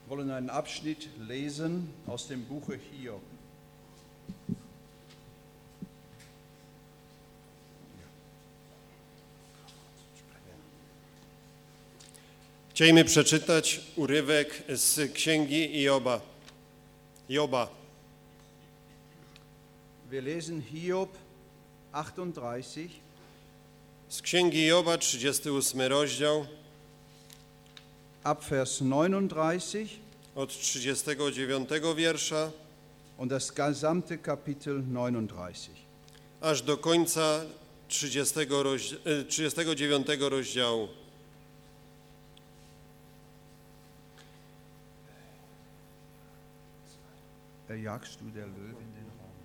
wollen einen Abschnitt lesen aus dem Buche Hiob. Chcielibyśmy przeczytać urywek z księgi Joba. Wir lesen Hiob 38. Z księgi Joba, 38 rozdział, Ab Vers 39 od 39 wiersza und das gesamte Kapitel 39. aż do końca 39 rozdziału. Jagst du der Löwe in den Raum?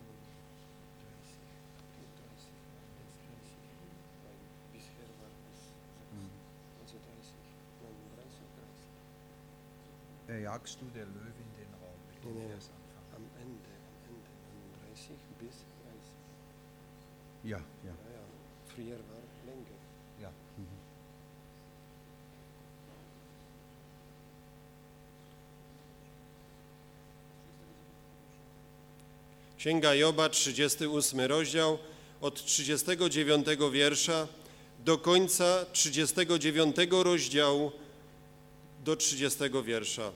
Jagst du der Löwe in den Raum? Mit dem Vers anfangen. Am Ende, 39 bis 30. Ja. Früher war länger. Ja. Księga Joba, 38 rozdział, od 39 wiersza do końca 39 rozdziału do 30 wiersza.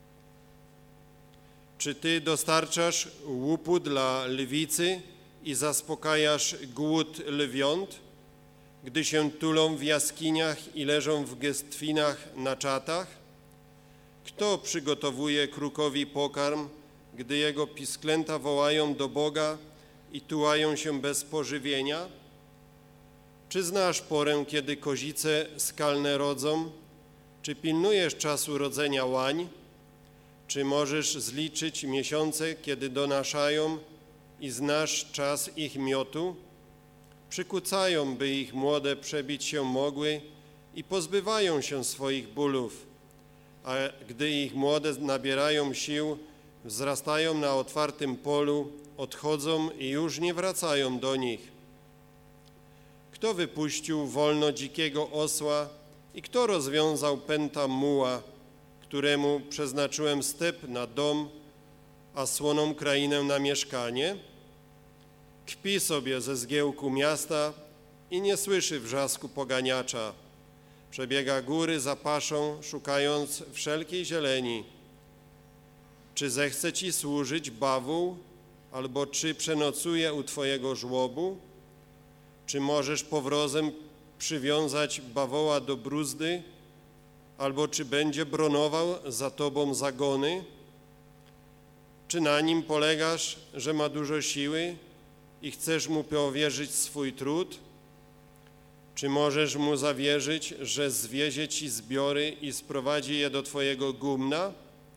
Czy Ty dostarczasz łupu dla lwicy i zaspokajasz głód lwiąt, gdy się tulą w jaskiniach i leżą w gęstwinach na czatach? Kto przygotowuje krukowi pokarm, gdy jego pisklęta wołają do Boga i tułają się bez pożywienia? Czy znasz porę, kiedy kozice skalne rodzą? Czy pilnujesz czasu rodzenia łań? Czy możesz zliczyć miesiące, kiedy donaszają i znasz czas ich miotu? Przykucają, by ich młode przebić się mogły i pozbywają się swoich bólów, a gdy ich młode nabierają sił, wzrastają na otwartym polu, odchodzą i już nie wracają do nich. Kto wypuścił wolno dzikiego osła i kto rozwiązał pęta muła, któremu przeznaczyłem step na dom, a słoną krainę na mieszkanie? Kpi sobie ze zgiełku miasta i nie słyszy wrzasku poganiacza. Przebiega góry za paszą, szukając wszelkiej zieleni. Czy zechce ci służyć bawół, albo czy przenocuje u twojego żłobu? Czy możesz powrozem przywiązać bawoła do bruzdy, albo czy będzie bronował za tobą zagony? Czy na nim polegasz, że ma dużo siły i chcesz mu powierzyć swój trud? Czy możesz mu zawierzyć, że zwiezie ci zbiory i sprowadzi je do twojego gumna?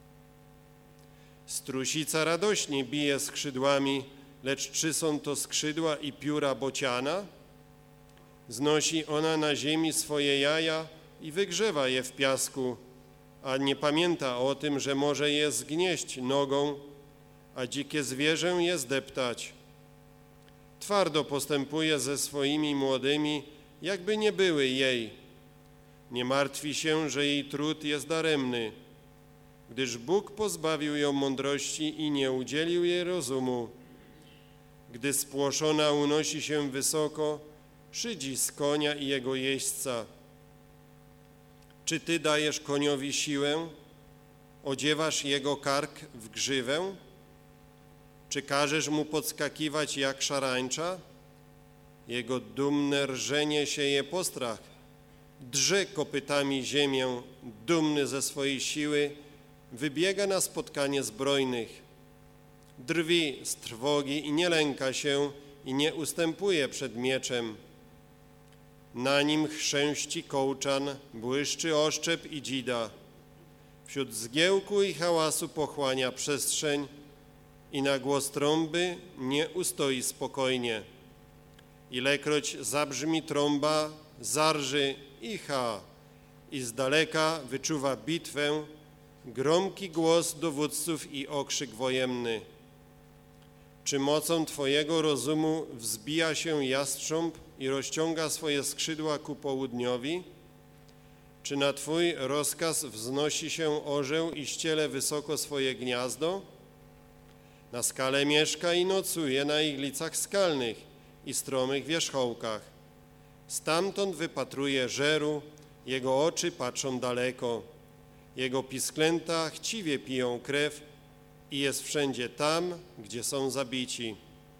Strusica radośnie bije skrzydłami, lecz czy są to skrzydła i pióra bociana? Znosi ona na ziemi swoje jaja i wygrzewa je w piasku, a nie pamięta o tym, że może je zgnieść nogą, a dzikie zwierzę je zdeptać. Twardo postępuje ze swoimi młodymi, jakby nie były jej. Nie martwi się, że jej trud jest daremny, gdyż Bóg pozbawił ją mądrości i nie udzielił jej rozumu. Gdy spłoszona unosi się wysoko, szydzi z konia i jego jeźdźca. Czy ty dajesz koniowi siłę, odziewasz jego kark w grzywę? Czy każesz mu podskakiwać jak szarańcza? Jego dumne rżenie sieje postrach, drze kopytami ziemię, dumny ze swojej siły, wybiega na spotkanie zbrojnych. Drwi z trwogi i nie lęka się i nie ustępuje przed mieczem. Na nim chrzęści kołczan, błyszczy oszczep i dzida. Wśród zgiełku i hałasu pochłania przestrzeń i na głos trąby nie ustoi spokojnie. Ilekroć zabrzmi trąba, zarży i ha, i z daleka wyczuwa bitwę, gromki głos dowódców i okrzyk wojenny. Czy mocą Twojego rozumu wzbija się jastrząb i rozciąga swoje skrzydła ku południowi? Czy na Twój rozkaz wznosi się orzeł i ściele wysoko swoje gniazdo? Na skale mieszka i nocuje na iglicach skalnych i stromych wierzchołkach. Stamtąd wypatruje żeru, jego oczy patrzą daleko. Jego pisklęta chciwie piją krew i jest wszędzie tam, gdzie są zabici.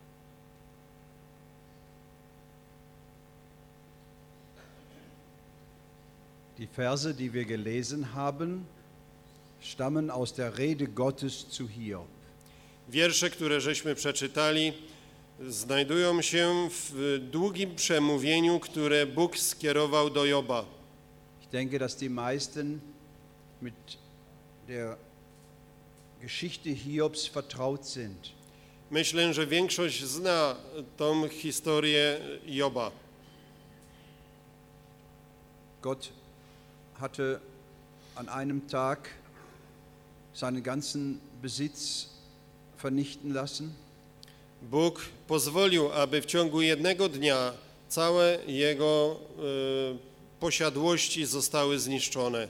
Die Verse, die wir gelesen haben, stammen aus der Rede Gottes zu Hiob. Wiersze, które żeśmy przeczytali, znajdują się w długim przemówieniu, które Bóg skierował do Joba. Ich denke, dass die meisten mit der Geschichte Hiobs vertraut sind. Myślę, że większość zna tą historię Joba. Gott hatte an einem Tag seinen ganzen Besitz vernichten lassen. Bóg pozwolił, aby w ciągu jednego dnia całe jego posiadłości zostały zniszczone.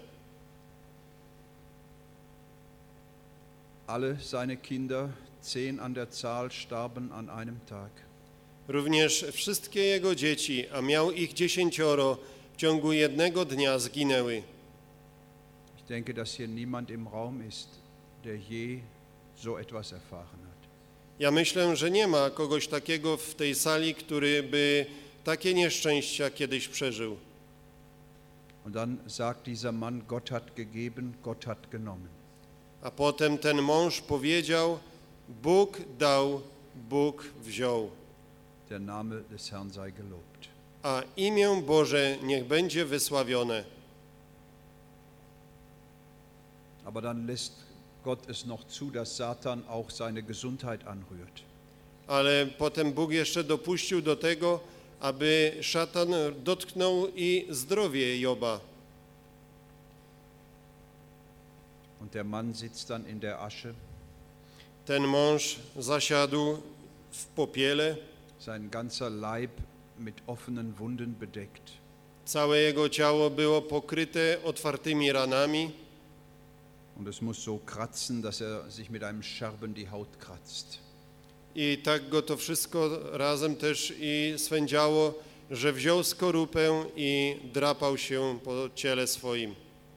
Alle seine Kinder, 10 an der Zahl, starben an einem Tag. Również wszystkie jego dzieci, a miał ich 10, w ciągu jednego dnia zginęły. Ich denke, dass hier niemand im Raum ist, der je so etwas erfahren hat. Ja myślę, że nie ma kogoś takiego w tej sali, który by takie nieszczęścia kiedyś przeżył. Und dann sagt dieser Mann, Gott hat gegeben, Gott hat genommen. A potem ten mąż powiedział, Bóg dał, Bóg wziął, Der Name des Herrn sei gelobt. a imię Boże niech będzie wysławione. Aber dann lässt Gott es noch zu, dass Satan auch seine Gesundheit anrührt. Ale potem Bóg jeszcze dopuścił do tego, aby szatan dotknął i zdrowie Joba. Und der Mann sitzt dann in der Asche, Ten mąż zasiadł w popiele, sein ganzer Leib mit offenen Wunden bedeckt. całe jego ciało było pokryte otwartymi ranami Und es muss so kratzen, dass sich mit einem Scherben die Haut kratzt. i tak go to wszystko razem też i swędziało, że wziął skorupę i drapał się po ciele swoim.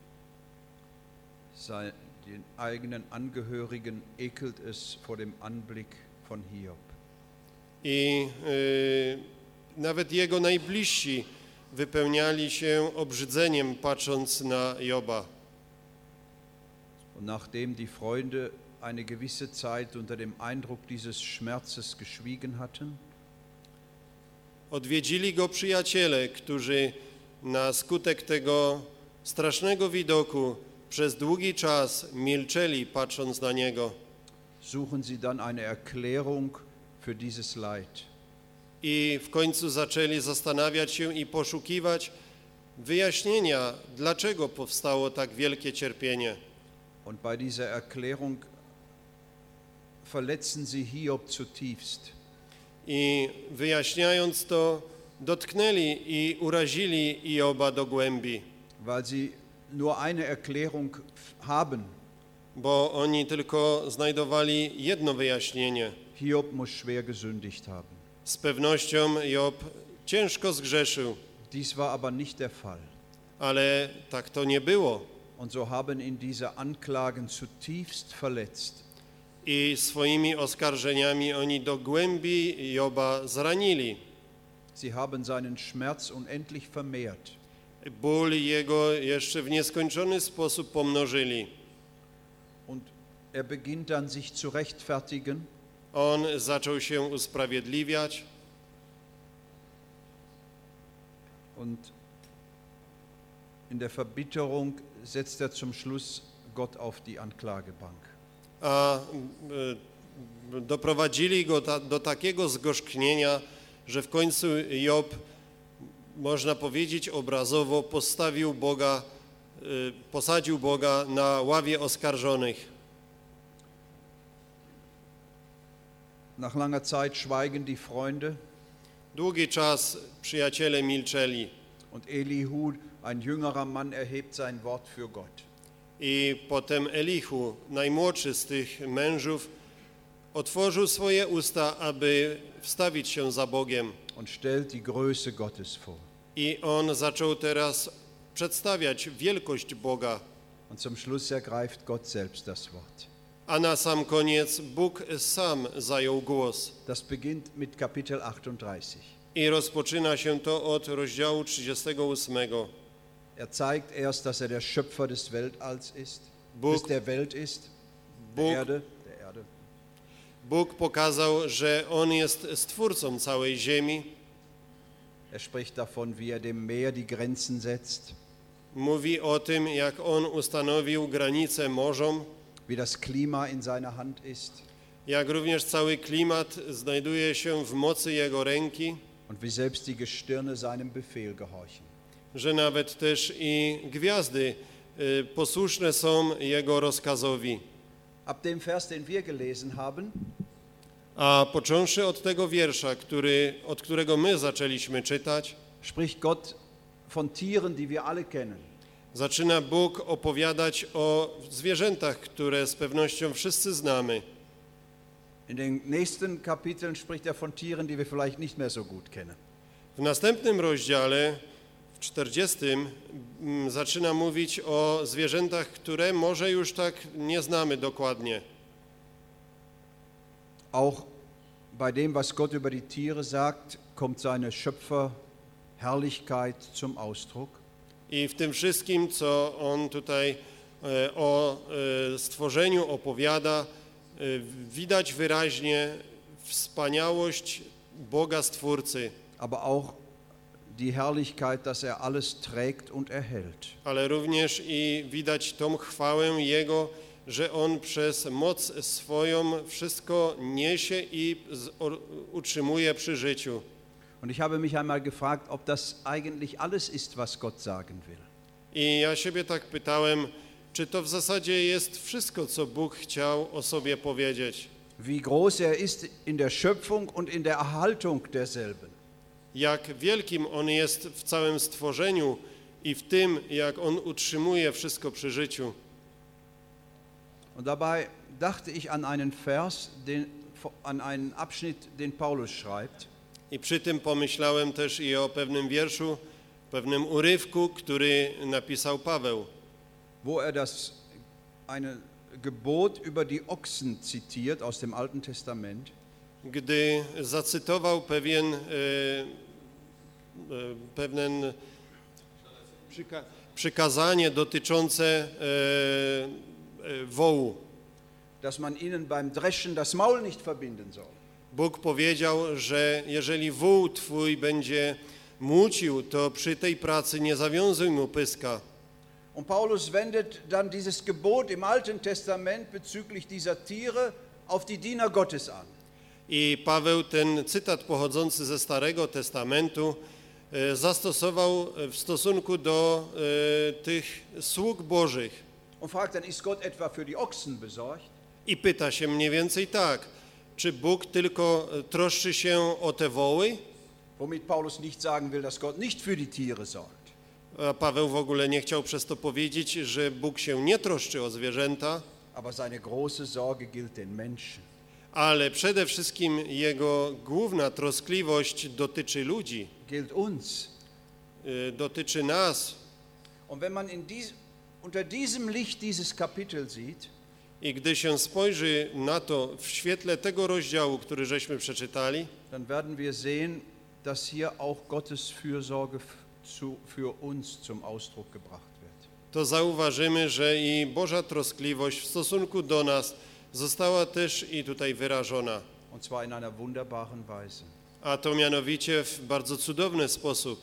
Den eigenen Angehörigen ekelt es vor dem Anblick von Hiob. I nawet jego najbliżsi wypełniali się obrzydzeniem, patrząc na Joba. Und nachdem die Freunde eine gewisse Zeit unter dem Eindruck dieses Schmerzes geschwiegen hatten, Odwiedzili go przyjaciele, którzy na skutek tego strasznego widoku przez długi czas milczeli, patrząc na niego. suchen sie dann eine Erklärung für dieses Leid. I w końcu zaczęli zastanawiać się i poszukiwać wyjaśnienia, dlaczego powstało tak wielkie cierpienie. Und bei dieser Erklärung verletzen sie Hiob zutiefst. I wyjaśniając to, dotknęli i urazili Joba do głębi, Weil sie nur eine Erklärung haben. bo oni tylko znajdowali jedno wyjaśnienie. Hiob muss schwer gesündigt haben. Z pewnością Job ciężko zgrzeszył, Dies war aber nicht der Fall. ale tak to nie było. Und so haben ihn diese Anklagen zutiefst verletzt. I swoimi oskarżeniami oni do głębi Joba zranili. Sie haben seinen Schmerz unendlich vermehrt. Ból jego jeszcze w nieskończony sposób pomnożyli. Und er beginnt dann sich zu rechtfertigen. On zaczął się usprawiedliwiać Und in der Verbitterung setzt er zum Schluss Gott auf die Anklagebank. a doprowadzili go do takiego zgorzknienia, że w końcu Job, można powiedzieć obrazowo, posadził Boga na ławie oskarżonych. Nach langer Zeit schweigen die Freunde Długi czas przyjaciele milczeli, und Elihu Ein jüngerer Mann erhebt sein Wort für Gott. I potem Elihu, najmłodszy z tych mężów, otworzył swoje usta, aby wstawić się za Bogiem. Und stellt die Größe Gottes vor. I on zaczął teraz przedstawiać wielkość Boga. Und zum Schluss ergreift Gott selbst das Wort. A na sam koniec Bóg sam zajął głos. Das beginnt mit Kapitel 38. I rozpoczyna się to od rozdziału 38. Er zeigt erst, dass er der Schöpfer des Weltalls ist, Bóg- der Welt ist, Bóg- der Erde. Bóg pokazał, że On jest stwórcą całej ziemi. Er spricht davon, wie er dem Meer die Grenzen setzt, Mówi o tym, jak On ustanowił granice morzom, wie das Klima in seiner Hand ist jak również cały klimat znajduje się w mocy Jego ręki, und wie selbst die Gestirne seinem Befehl gehorchen. że nawet też i gwiazdy posłuszne są Jego rozkazowi. Ab dem Vers, den wir gelesen haben, A począwszy od tego wiersza, od którego my zaczęliśmy czytać, spricht Gott von Tieren, die wir alle kennen. zaczyna Bóg opowiadać o zwierzętach, które z pewnością wszyscy znamy. In den nächsten Kapiteln spricht er von Tieren, die wir vielleicht nicht mehr so gut kennen. W następnym rozdziale, w 40, zaczyna mówić o zwierzętach, które może już tak nie znamy dokładnie. Auch bei dem, was Gott über die Tiere sagt, kommt seine Schöpferherrlichkeit zum Ausdruck. I w tym wszystkim, co on tutaj o stworzeniu opowiada, widać wyraźnie wspaniałość Boga Stwórcy, Aber auch die Herrlichkeit, dass er alles trägt und erhält. ale również i widać tą chwałę Jego, że On przez moc swoją wszystko niesie i utrzymuje przy życiu. Und ich habe mich einmal gefragt, ob das eigentlich alles ist, was Gott sagen will. I ja siebie tak pytałem, czy to w zasadzie jest wszystko, co Bóg chciał o sobie powiedzieć. Wie groß er ist in der Schöpfung und in der Erhaltung derselben. Jak wielkim On jest w całym stworzeniu i w tym, jak On utrzymuje wszystko przy życiu. Und dabei dachte ich an einen Vers, an einen Abschnitt, den Paulus schreibt. I przy tym pomyślałem też i o pewnym wierszu, pewnym urywku, który napisał Paweł, Wo er das eine Gebot über die Ochsen zitiert aus dem Alten Testament. gdy zacytował pewne przykazanie dotyczące wołu. Dass man ihnen beim Dreschen das Maul nicht verbinden soll. Bóg powiedział, że jeżeli wół twój będzie mucił, to przy tej pracy nie zawiązuj mu pyska. Und Paulus wendet dann dieses Gebot im Alten Testament bezüglich dieser Tiere auf die Diener Gottes an. I Paweł ten cytat pochodzący ze Starego Testamentu zastosował w stosunku do tych sług Bożych. Und fragt dann, ist Gott etwa für die Ochsen besorgt? I pyta się mniej więcej tak, czy Bóg tylko troszczy się o te woły? Womit Paulus nicht sagen will, dass Gott nicht für die Tiere sorgt. A Paweł w ogóle nie chciał przez to powiedzieć, że Bóg się nie troszczy o zwierzęta, Aber seine große Sorge gilt den Menschen. ale przede wszystkim jego główna troskliwość dotyczy ludzi, Gilt uns. dotyczy nas. Und wenn man unter diesem Licht dieses Kapitel sieht, I gdy się spojrzy na to w świetle tego rozdziału, który żeśmy przeczytali, dann werden wir sehen, dass hier auch Gottes Fürsorge für uns zum Ausdruck gebracht wird. to zauważymy, że i Boża troskliwość w stosunku do nas została też i tutaj wyrażona. Und zwar in einer wunderbaren Weise. A to mianowicie w bardzo cudowny sposób.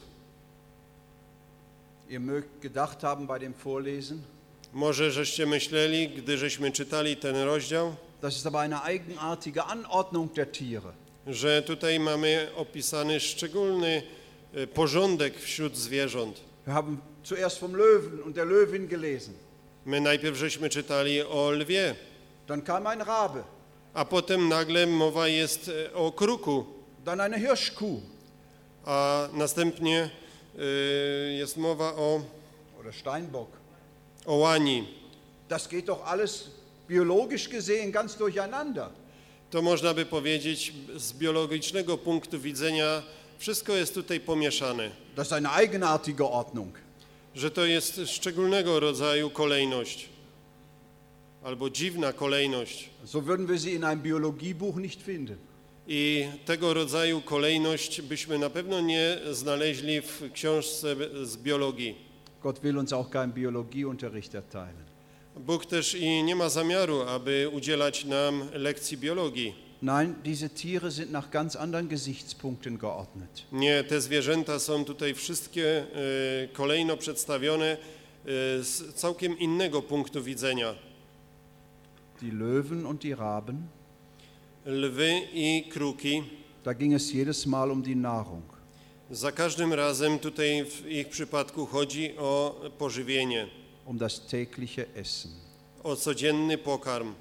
Ihr mögt gedacht haben bei dem Vorlesen, Może żeście myśleli, gdy żeśmy czytali ten rozdział, das ist aber eine eigenartige Anordnung der Tiere. że tutaj mamy opisany szczególny porządek wśród zwierząt. Wir haben zuerst vom Löwen und der Löwin gelesen. My najpierw żeśmy czytali o lwie, Dann kam ein Rabe, a potem nagle mowa jest o kruku, dann eine Hirschkuh, a następnie jest mowa oder Steinbock. o łani. Das geht doch alles biologisch gesehen ganz durcheinander. To można by powiedzieć, z biologicznego punktu widzenia wszystko jest tutaj pomieszane, Das ist eine eigenartige Ordnung. że to jest szczególnego rodzaju kolejność albo dziwna kolejność. So würden wir sie in einem Biologiebuch nicht finden. I tego rodzaju kolejność byśmy na pewno nie znaleźli w książce z biologii. Gott will uns auch keinen Biologieunterricht erteilen. Bóg też i nie ma zamiaru, aby udzielać nam lekcji biologii. Nein, diese Tiere sind nach ganz anderen Gesichtspunkten geordnet. Nie, te zwierzęta są tutaj wszystkie kolejno przedstawione z całkiem innego punktu widzenia. Die Löwen und die Raben, Lwy i kruki, da ging es jedes Mal um die Nahrung. za każdym razem tutaj w ich przypadku chodzi o pożywienie, Um das tägliche Essen. o codzienny pokarm.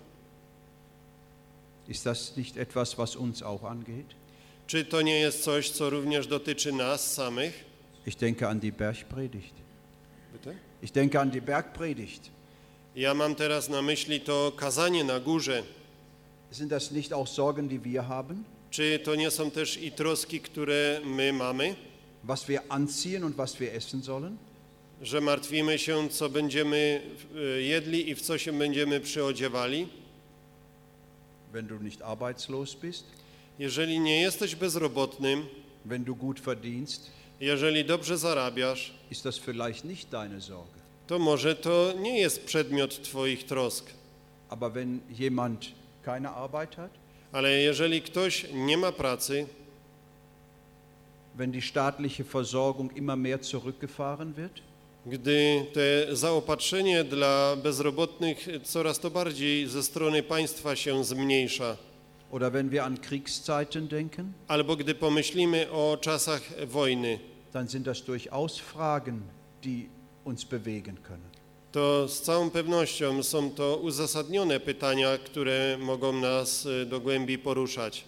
Ist das nicht etwas, was uns auch angeht? Czy to nie jest coś, co również dotyczy nas samych? Ich denke an die Bergpredigt. Bitte? Ich denke an die Bergpredigt. Ja mam teraz na myśli to kazanie na górze. Sind das nicht auch Sorgen, die wir haben? Czy to nie są też i troski, które my mamy? Was wir anziehen und was wir essen sollen? Że martwimy się, co będziemy jedli i w co się będziemy przyodziewali? Wenn du nicht arbeitslos bist, Jeżeli nie jesteś bezrobotnym, wenn du gut verdienst, jeżeli dobrze zarabiasz, ist das vielleicht nicht deine Sorge. to może to nie jest przedmiot twoich trosk. Aber wenn jemand keine Arbeit hat, Ale jeżeli ktoś nie ma pracy, wenn die staatliche Versorgung immer mehr zurückgefahren wird, gdy te zaopatrzenie dla bezrobotnych coraz to bardziej ze strony państwa się zmniejsza, oder wenn wir an Kriegszeiten denken, albo gdy pomyślimy o czasach wojny, dann sind das durchaus Fragen, die uns bewegen können. to z całą pewnością są to uzasadnione pytania, które mogą nas do głębi poruszać.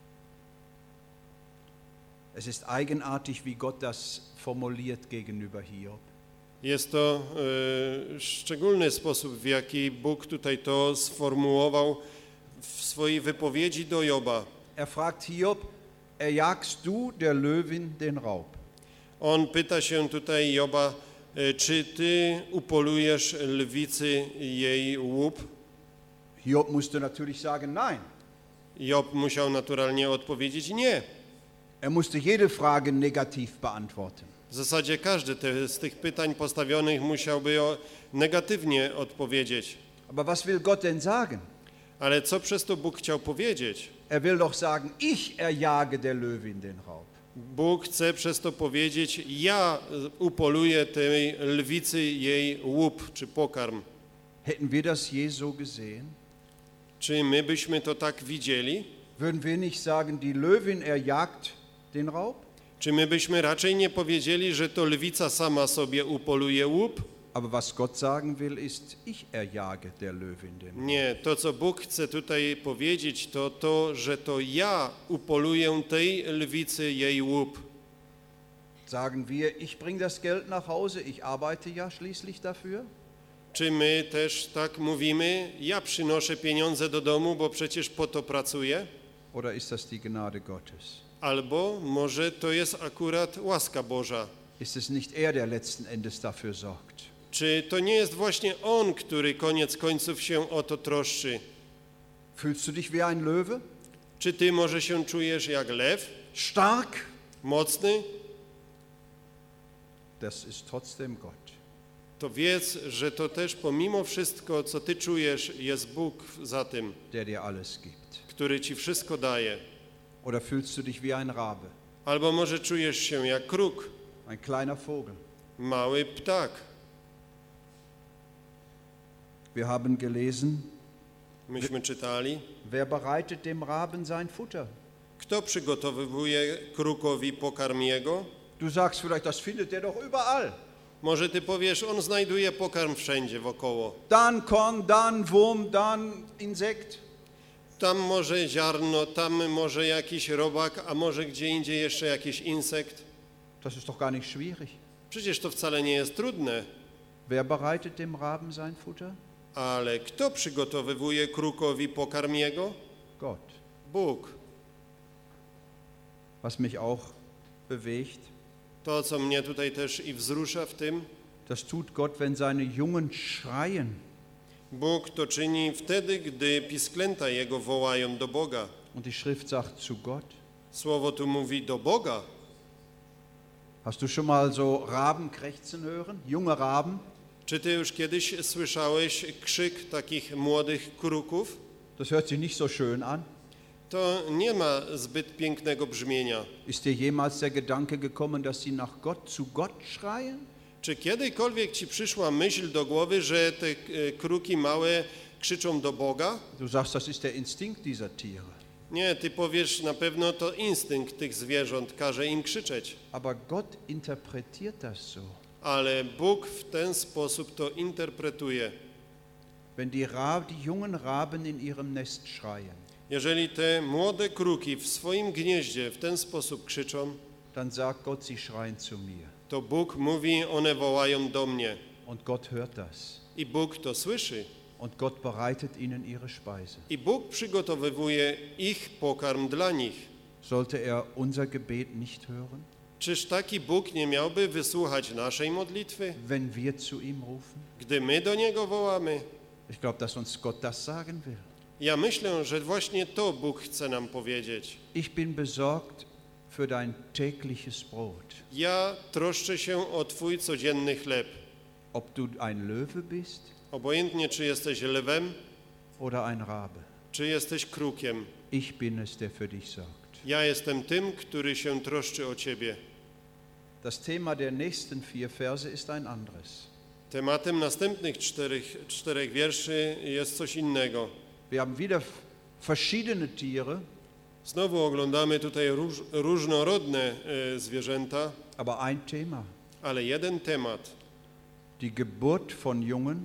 Es ist eigenartig, wie Gott das formuliert gegenüber Hiob. Jest to szczególny sposób, w jaki Bóg tutaj to sformułował w swojej wypowiedzi do Joba. Er fragt Hiob, erjagst du der Löwin den Raub? On pyta się tutaj Joba, czy ty upolujesz lwicy jej łup? Hiob musste natürlich sagen, nein. Job musiał naturalnie odpowiedzieć nie. Er musste jede Frage negativ beantworten. W zasadzie każdy z tych pytań postawionych musiałby negatywnie odpowiedzieć. Aber was will Gott denn sagen? Ale co przez to Bóg chciał powiedzieć? Er will doch sagen, ich erjage der Löwin den Raub. Bóg chce przez to powiedzieć, ja upoluję tej lwicy jej łup czy pokarm. Hätten wir das je so gesehen? Czy my byśmy to tak widzieli? Würden wir nicht sagen, die Löwin erjagt den Raub? Czy my byśmy raczej nie powiedzieli, że to lwica sama sobie upoluje łup? Aber was Gott sagen will, ist, ich erjage der Löwin den Raub. Nie, to co Bóg chce tutaj powiedzieć, to to, że to ja upoluję tej lwicy jej łup. Sagen wir, ich bringe das Geld nach Hause, ich arbeite ja schließlich dafür? Czy my też tak mówimy, ja przynoszę pieniądze do domu, bo przecież po to pracuję? Oder ist das die Gnade Gottes? Albo może to jest akurat łaska Boża? Ist es nicht er, der letzten Endes dafür sorgt? Czy to nie jest właśnie On, który koniec końców się o to troszczy? Fühlst du dich wie ein Löwe? Czy ty może się czujesz jak lew? Stark? Mocny? Das ist trotzdem Gott. To wiedz, że to też pomimo wszystko, co ty czujesz, jest Bóg za tym, Der dir alles gibt. który ci wszystko daje. Oder fühlst du dich wie ein Rabe? Albo może czujesz się jak kruk, Ein kleiner Vogel. mały ptak. Wir haben gelesen, Myśmy czytali, wer bereitet dem Raben sein Futter? kto przygotowuje krukowi pokarm jego? Du sagst vielleicht, das findet er doch überall. Może ty powiesz, on znajduje pokarm wszędzie wokoło. Dann Korn, dann Wurm, dann Insekt. Tam może ziarno, tam może jakiś robak, a może gdzie indziej jeszcze jakiś insekt. Das ist doch gar nicht schwierig. Przecież to wcale nie jest trudne. Wer bereitet dem Raben sein Futter? Ale kto przygotowywuje krukowi pokarm jego? Gott. Bóg. Was mich auch bewegt, To, co mnie tutaj też i wzrusza w tym, das tut Gott, wenn seine Jungen schreien. Bóg to czyni wtedy, gdy pisklęta Jego wołają do Boga. Und die Schrift sagt zu Gott. Słowo tu mówi do Boga. Hast du schon mal so Raben krächzen hören? Junge Raben? Czy ty już kiedyś słyszałeś krzyk takich młodych kruków? Das hört sich nicht so schön an. To nie ma zbyt pięknego brzmienia. Ist dir jemals der Gedanke gekommen, dass sie nach Gott, zu Gott schreien? Czy kiedykolwiek ci przyszła myśl do głowy, że te kruki małe krzyczą do Boga? Du sagst, das ist der Instinkt dieser Tiere. Nie, ty powiesz, na pewno to instynkt tych zwierząt każe im krzyczeć. Aber Gott interpretiert das so. Ale Bóg w ten sposób to interpretuje. Wenn die jungen Raben in ihrem Nest schreien, Jeżeli te młode kruki w swoim gnieździe w ten sposób krzyczą, dann sagt Gott, sie schreien zu mir. to Bóg mówi, one wołają do mnie. Und Gott hört das. I Bóg to słyszy. Und Gott bereitet ihnen ihre Speise. I Bóg przygotowywuje ich pokarm dla nich. Sollte er unser Gebet nicht hören, Czyż taki Bóg nie miałby wysłuchać naszej modlitwy, wenn wir zu ihm rufen? gdy my do Niego wołamy? Ich glaube, dass uns Gott das sagen will. Ja myślę, że właśnie to Bóg chce nam powiedzieć. Ich bin besorgt für dein tägliches Brot. Ja troszczę się o Twój codzienny chleb. Ob du ein Löwe bist Obojętnie, czy jesteś lwem, oder ein Rabe. czy jesteś krukiem. Ich bin es, der für dich sorgt. Ja jestem tym, który się troszczy o Ciebie. Das Thema der nächsten 4 Verse ist ein anderes. Tematem następnych czterech wierszy jest coś innego. Wir haben wieder verschiedene Tiere, Znowu oglądamy tutaj różnorodne zwierzęta, aber ein Thema. ale jeden temat. Die Geburt von Jungen,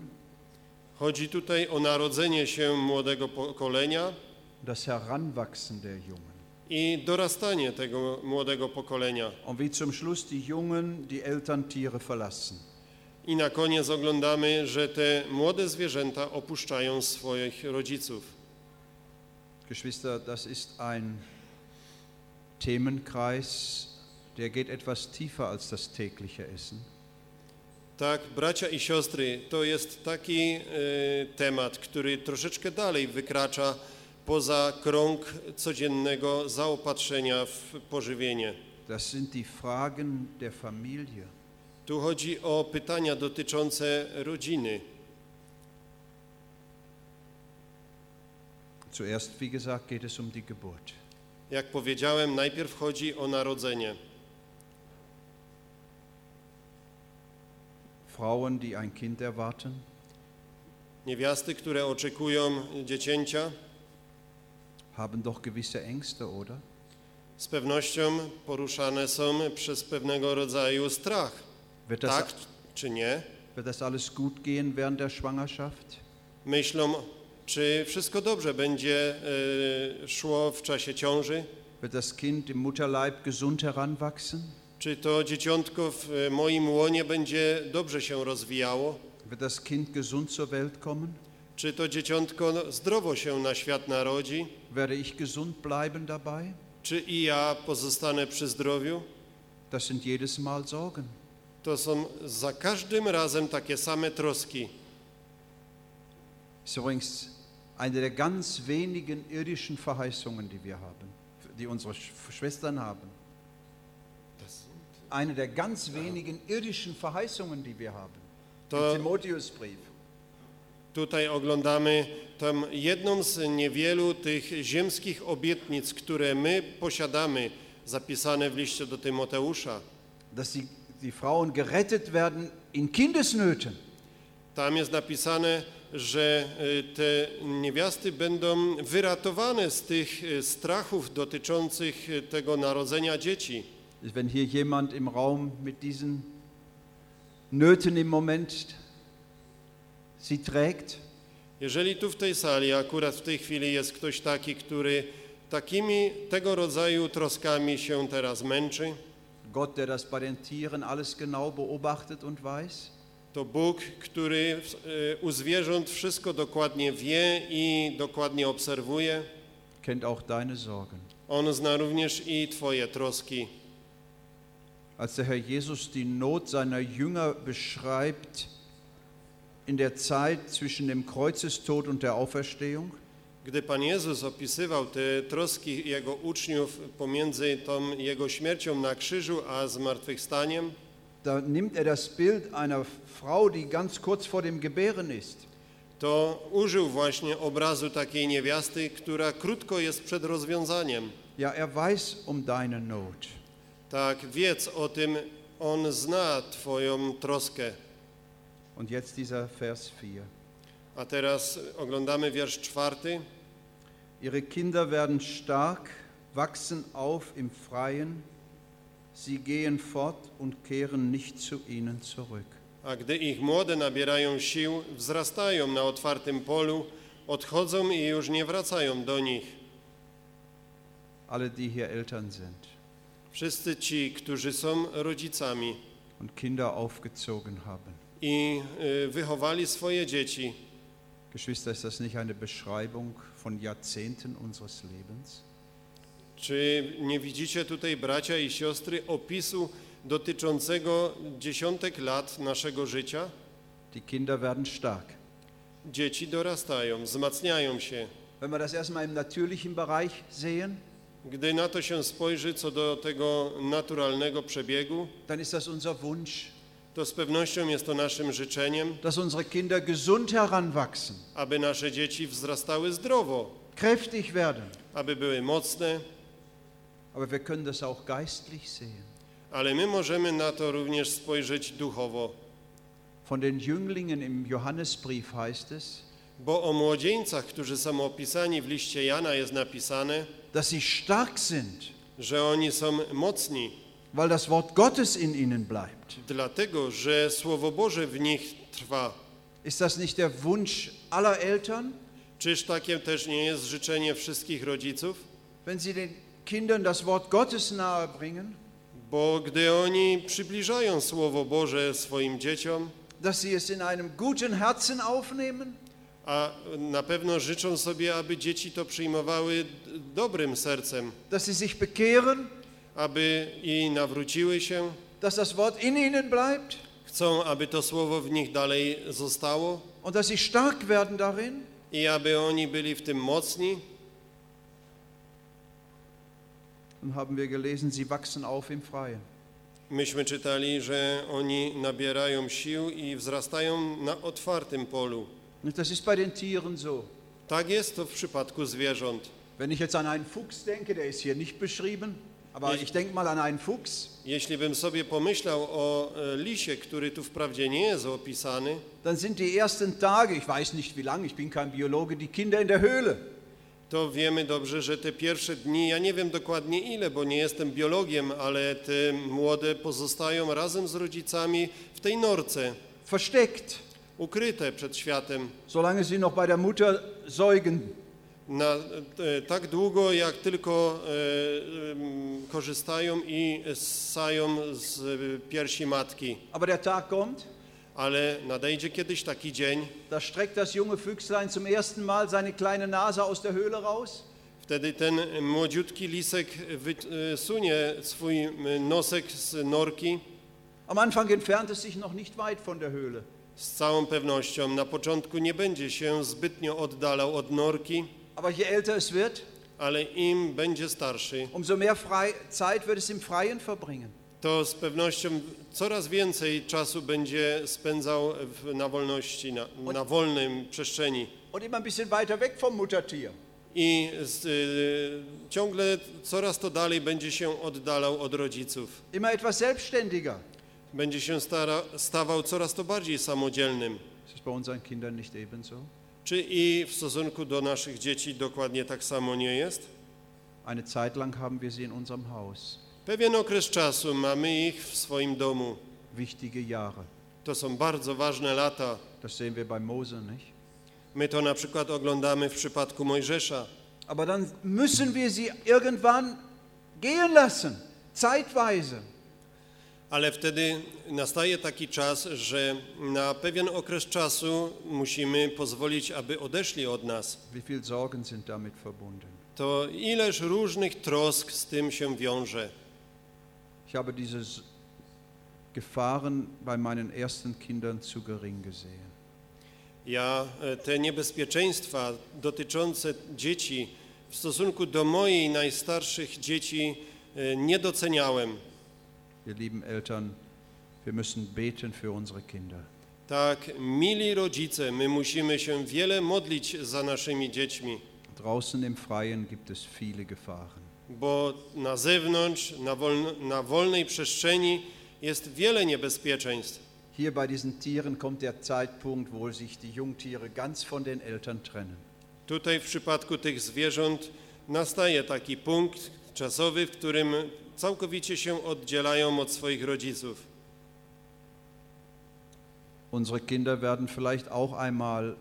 Chodzi tutaj o narodzenie się młodego pokolenia das Heranwachsen der Jungen. i dorastanie tego młodego pokolenia. Und wie zum Schluss die Jungen die Elterntiere verlassen. I na koniec oglądamy, że te młode zwierzęta opuszczają swoich rodziców. Geschwister, das ist ein Themenkreis, der geht etwas tiefer als das tägliche Essen. Tak, bracia i siostry, to jest taki temat, który troszeczkę dalej wykracza poza krąg codziennego zaopatrzenia w pożywienie. Das sind die Fragen der Familie. Tu chodzi o pytania dotyczące rodziny. Zuerst, wie gesagt, geht es um die Geburt. Jak powiedziałem, najpierw chodzi o narodzenie. Frauen, die ein Kind erwarten, Niewiasty, które oczekują dziecięcia, haben doch gewisse Ängste, oder? z pewnością poruszane są przez pewnego rodzaju strach. Wird das, Tak czy nie? wird das alles gut gehen während der Schwangerschaft? Myślą, czy wszystko dobrze będzie szło w czasie ciąży? Wird das Kind im Mutterleib gesund heranwachsen? Czy to dzieciątko w moim łonie będzie dobrze się rozwijało? Wird das Kind gesund zur Welt kommen? Czy to dzieciątko zdrowo się na świat narodzi? Werde ich gesund bleiben dabei? Czy i ja pozostanę przy zdrowiu? Das sind jedes Mal Sorgen. To są za każdym razem takie same troski. Ist übrigens eine der ganz wenigen irdischen Verheißungen, die wir haben, die unsere Schwestern haben. Eine der ganz wenigen irdischen Verheißungen, die wir haben. To Im Timotheusbrief. tutaj oglądamy tam jedną z niewielu tych ziemskich obietnic, które my posiadamy, zapisane w liście do Tymoteusza. Dass die Frauen gerettet werden in Kindesnöten. Tam jest napisane, że te niewiasty będą wyratowane z tych strachów dotyczących tego narodzenia dzieci. Wenn hier jemand im Raum mit diesen Nöten im Moment sie trägt, Jeżeli tu w tej sali akurat w tej chwili jest ktoś taki, który tego rodzaju troskami się teraz męczy, Gott, der das bei den Tieren alles genau beobachtet und weiß? To Bóg, który u zwierząt wszystko dokładnie wie i dokładnie obserwuje. Kennt auch deine Sorgen. On zna również i Twoje troski. Als der Herr Jesus die Not seiner Jünger beschreibt in der Zeit zwischen dem Kreuzestod und der Auferstehung, Gdy Pan Jezus opisywał te troski Jego uczniów pomiędzy tą Jego śmiercią na krzyżu a zmartwychwstaniem, da nimmt das Bild einer Frau, die ganz kurz vor dem Gebären ist. to użył właśnie obrazu takiej niewiasty, która krótko jest przed rozwiązaniem. Ja, er weiß deine Not. Tak, wiedz o tym, On zna Twoją troskę. Und jetzt dieser Vers 4. A teraz oglądamy wiersz 4. Ihre Kinder werden stark, wachsen auf im Freien, sie gehen fort und kehren nicht zu ihnen zurück. A gdy ich młode nabierają sił, wzrastają na otwartym polu, odchodzą i już nie wracają do nich. Alle, die hier Eltern sind Wszyscy ci, którzy są rodzicami und Kinder aufgezogen haben. i wychowali swoje dzieci. Geschwister, ist das nicht eine Beschreibung von Jahrzehnten unseres Lebens? Czy nie widzicie tutaj, bracia i siostry, opisu dotyczącego dziesiątek lat naszego życia? Die Kinder werden stark. Dzieci dorastają, wzmacniają się. Wenn wir das erstmal im natürlichen Bereich sehen, Gdy na to się spojrzy co do tego naturalnego przebiegu, dann ist das unser Wunsch, to z pewnością jest to naszym życzeniem, dass unsere Kinder gesund heranwachsen, aby nasze dzieci wzrastały zdrowo, kräftig werden. aby były mocne, Aber wir können das auch geistlich sehen. ale my możemy na to również spojrzeć duchowo. Von den Jünglingen im Johannesbrief heißt es, Bo o młodzieńcach, którzy są opisani w liście Jana, jest napisane, dass sie stark sind, że oni są mocni, weil das Wort Gottes in ihnen bleibt. dlatego że Słowo Boże w nich trwa. Ist das nicht der Wunsch aller Eltern, Czyż takie też nie jest życzenie wszystkich rodziców? wenn sie den Kindern das Wort Gottes nahebringen, Bo gdy oni przybliżają Słowo Boże swoim dzieciom, dass sie es in einem guten Herzen aufnehmen, a na pewno życzą sobie, aby dzieci to przyjmowały dobrym sercem, dass sie sich bekehren, aby i nawróciły się, dass das Wort in ihnen bleibt chcą, aby to Słowo w nich dalej zostało und dass sie stark werden darin, i aby oni byli w tym mocni. dann haben wir gelesen, sie wachsen auf im Freien. Myśmy czytali, że oni nabierają sił i wzrastają na otwartym polu. Und das ist bei den Tieren so. Tak jest to w przypadku zwierząt. Wenn ich jetzt an einen Fuchs denke, der ist hier nicht beschrieben, aber ich denke mal an einen Fuchs, Jeśli bym sobie pomyślał o lisie, który tu wprawdzie nie jest opisany, dann sind die ersten Tage, ich weiß nicht wie lange, ich bin kein Biologe, die Kinder in der Höhle. to wiemy dobrze, że te pierwsze dni, ja nie wiem dokładnie ile, bo nie jestem biologiem, ale te młode pozostają razem z rodzicami w tej norce, Versteckt, ukryte przed światem, solange sie noch bei der Mutter säugen. tak długo, jak tylko korzystają i ssają z piersi matki. Aber der Tag kommt, Ale nadejdzie kiedyś taki dzień, da streckt das junge Füchslein zum ersten Mal seine kleine Nase aus der Höhle raus. wtedy ten młodziutki lisek wysunie swój nosek z norki. Am Anfang entfernt es sich noch nicht weit von der Höhle. Z całą pewnością na początku nie będzie się zbytnio oddalał od norki, Aber je älter es wird, ale im będzie starszy, umso mehr Zeit wird es im Freien verbringen. to z pewnością coraz więcej czasu będzie spędzał na wolności, na wolnym przestrzeni. Und immer ein bisschen weiter weg vom Muttertier. I ciągle coraz to dalej będzie się oddalał od rodziców. Immer etwas selbstständiger. Będzie się stawał coraz to bardziej samodzielnym. Ist es bei unseren Kindern nicht ebenso? Czy i w stosunku do naszych dzieci dokładnie tak samo nie jest? Eine Zeit lang haben wir sie in unserem Haus. Pewien okres czasu mamy ich w swoim domu. Wichtige Jahre. To są bardzo ważne lata. Das sehen wir bei Mose, nicht? My to na przykład oglądamy w przypadku Mojżesza. Aber dann müssen wir sie irgendwann gehen lassen, zeitweise. Ale wtedy nastaje taki czas, że na pewien okres czasu musimy pozwolić, aby odeszli od nas. Wie viele Sorgen sind damit verbunden? To ileż różnych trosk z tym się wiąże. Ich habe diese Gefahren bei meinen ersten Kindern zu gering gesehen. Ja te niebezpieczeństwa dotyczące dzieci w stosunku do moich najstarszych dzieci nie doceniałem. Ihr lieben Eltern, wir müssen beten für unsere Kinder. Tak, mili rodzice, my musimy się wiele modlić za naszymi dziećmi, Draußen im Freien gibt es viele Gefahren. bo na zewnątrz, na wolnej przestrzeni jest wiele niebezpieczeństw. Hier bei diesen Tieren kommt der Zeitpunkt, wo sich die Jungtiere ganz von den Eltern trennen. Tutaj w przypadku tych zwierząt nastaje taki punkt czasowy, w którym całkowicie się oddzielają od swoich rodziców. Unsere Kinder werden vielleicht auch einmal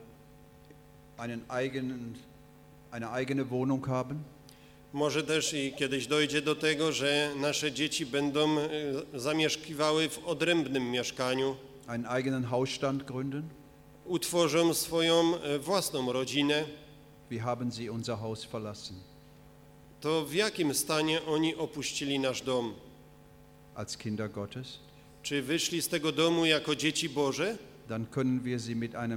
eine eigene Wohnung haben. Może też i kiedyś dojdzie do tego, że nasze dzieci będą zamieszkiwały w odrębnym mieszkaniu, Einen eigenen Hausstand gründen. utworzą swoją własną rodzinę. Wie haben sie unser Haus verlassen? To w jakim stanie oni opuścili nasz dom? Als Kinder Gottes? Czy wyszli z tego domu jako dzieci Boże? Dann können wir sie mit einer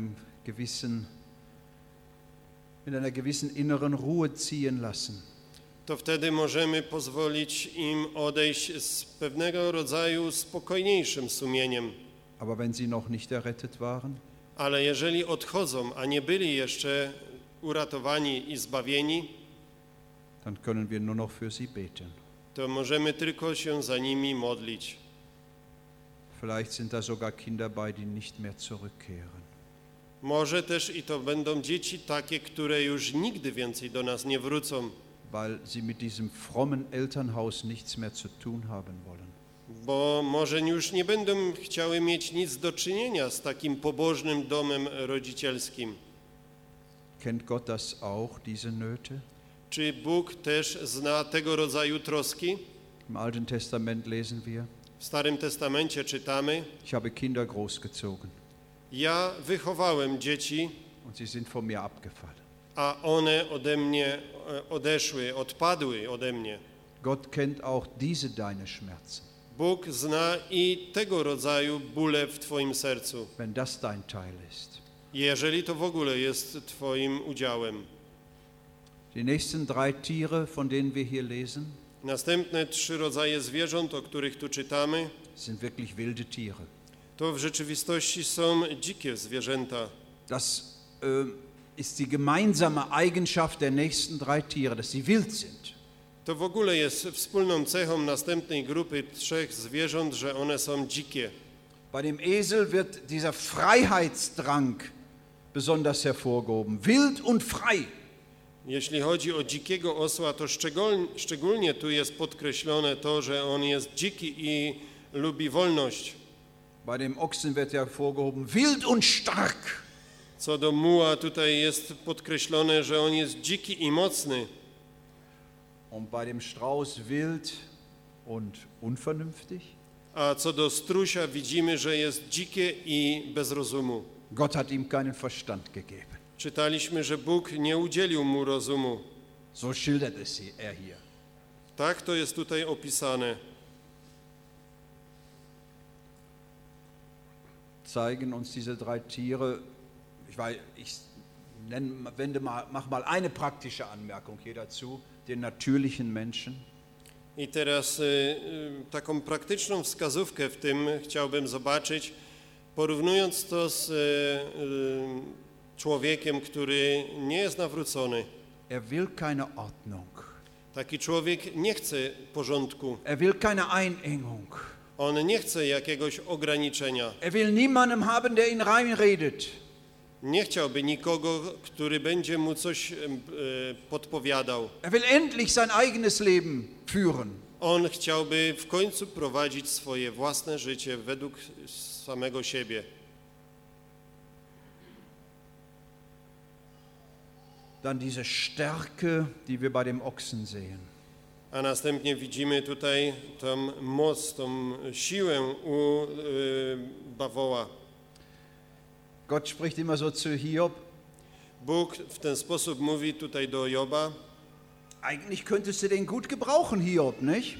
gewissen inneren Ruhe ziehen lassen. To wtedy możemy pozwolić im odejść z pewnego rodzaju spokojniejszym sumieniem. Aber wenn sie noch nicht errettet waren, Ale jeżeli odchodzą, a nie byli jeszcze uratowani i zbawieni, dann können wir nur noch für sie beten. to możemy tylko się za nimi modlić. Vielleicht sind da sogar Kinder bei, die nicht mehr zurückkehren. Może też i to będą dzieci takie, które już nigdy więcej do nas nie wrócą, Weil sie mit diesem frommen Elternhaus nichts mehr zu tun haben wollen. bo może już nie będą chciały mieć nic do czynienia z takim pobożnym domem rodzicielskim. Kennt Gott das auch, diese Nöte? Czy Bóg też zna tego rodzaju troski? Im Alten Testament lesen wir, W Starym Testamencie czytamy: ich habe Kinder großgezogen ja wychowałem dzieci, und sie sind von mir abgefallen. a one ode mnie odeszły, odpadły ode mnie. Gott kennt auch diese deine Schmerzen, Bóg zna i tego rodzaju bóle w Twoim sercu, wenn das dein Teil ist. jeżeli to w ogóle jest Twoim udziałem. Die nächsten 3 Tiere, von denen wir hier lesen, Następne 3 rodzaje zwierząt, o których tu czytamy, sind wirklich wilde Tiere. to w rzeczywistości są dzikie zwierzęta. Das ist die gemeinsame Eigenschaft der nächsten 3 Tiere, dass sie wild sind. To w ogóle jest wspólną cechą następnej grupy 3 zwierząt, że one są dzikie. Bei dem Esel wird dieser Freiheitsdrang besonders hervorgehoben. Wild und frei. Jeśli chodzi o dzikiego osła, to szczególnie tu jest podkreślone to, że on jest dziki i lubi wolność. Bei dem Ochsen wird hervorgehoben, wild und stark. Co do muła, tutaj jest podkreślone, że on jest dziki i mocny. Und bei dem Strauß wild und unvernünftig. A co do strusia, widzimy, że jest dzikie i bez rozumu. Gott hat ihm keinen Verstand gegeben. Czytaliśmy, że Bóg nie udzielił mu rozumu. So schildert es er hier. Tak to jest tutaj opisane. Zeigen uns diese 3 Tiere. Mach mal eine praktische Anmerkung hier dazu, den natürlichen Menschen. I teraz taką praktyczną wskazówkę w tym chciałbym zobaczyć, porównując to z człowiekiem, który nie jest nawrócony. Er will keine Ordnung. Taki człowiek nie chce porządku. Er will keine Einengung. On nie chce jakiegoś ograniczenia. Er will niemanden haben, der ihn reinredet. Nie chciałby nikogo, który będzie mu coś podpowiadał. Er will endlich sein eigenes Leben führen. On chciałby w końcu prowadzić swoje własne życie według samego siebie. Dann diese Stärke, die wir bei dem Ochsen sehen. A następnie widzimy tutaj tą moc, tą siłę u bawoła. Gott spricht immer so zu Hiob. Bóg w ten sposób mówi tutaj do Joba: Eigentlich könntest du den gut gebrauchen, Hiob, nicht?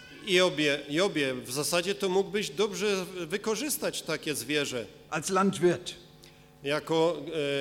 Jobie, w zasadzie to mógłbyś dobrze wykorzystać takie zwierzę Als Landwirt. jako